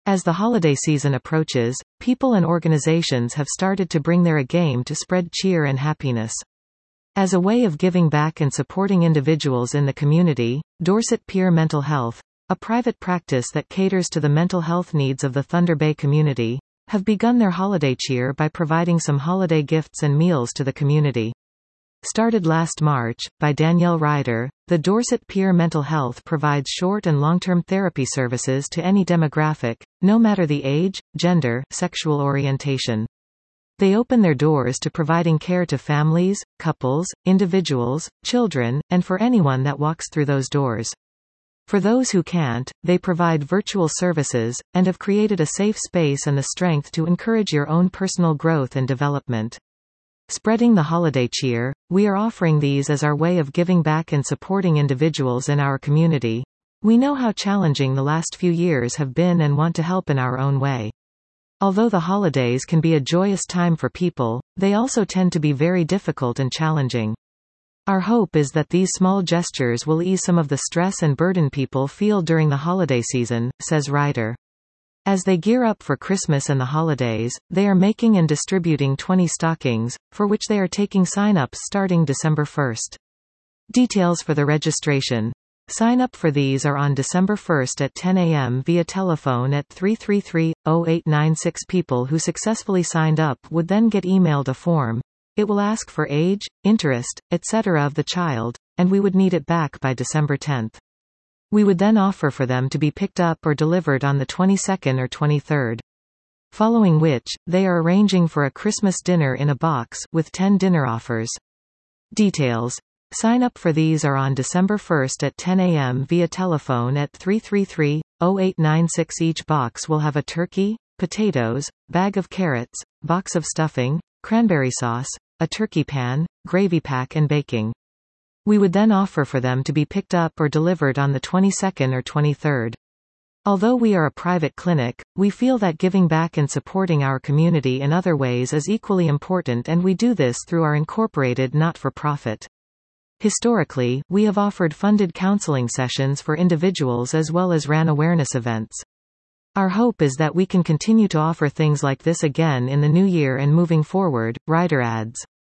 As the holiday season approaches, people and organizations have started to bring their A game to spread cheer and happiness. As a way of giving back and supporting individuals in the community, Dorset Peer Mental Health, a private practice that caters to the mental health needs of the Thunder Bay community, have begun their holiday cheer by providing some holiday gifts and meals to the community. Started last March, by Danielle Ryder, the Dorset Peer Mental Health provides short and long-term therapy services to any demographic, no matter the age, gender, sexual orientation. They open their doors to providing care to families, couples, individuals, children, and for anyone that walks through those doors. For those who can't, they provide virtual services, and have created a safe space and the strength to encourage your own personal growth and development. Spreading the holiday cheer, we are offering these as our way of giving back and supporting individuals in our community. We know how challenging the last few years have been and want to help in our own way. Although the holidays can be a joyous time for people, they also tend to be very difficult and challenging. Our hope is that these small gestures will ease some of the stress and burden people feel during the holiday season, says Ryder. As they gear up for Christmas and the holidays, they are making and distributing 20 stockings, for which they are taking sign-ups starting December 1st. Details for the registration. Sign-up for these are on December 1st at 10 a.m. via telephone at 333-0896. People who successfully signed up would then get emailed a form. It will ask for age, interest, etc. of the child, and we would need it back by December 10th. We would then offer for them to be picked up or delivered on the 22nd or 23rd. Following which, they are arranging for a Christmas dinner in a box, with 10 dinner offers. Details. Sign up for these are on December 1st at 10 a.m. via telephone at 333-0896. Each box will have a turkey, potatoes, bag of carrots, box of stuffing, cranberry sauce, a turkey pan, gravy pack and baking. We would then offer for them to be picked up or delivered on the 22nd or 23rd. Although we are a private clinic, we feel that giving back and supporting our community in other ways is equally important, and we do this through our incorporated not-for-profit. Historically, we have offered funded counseling sessions for individuals as well as ran awareness events. Our hope is that we can continue to offer things like this again in the new year and moving forward, Ryder adds.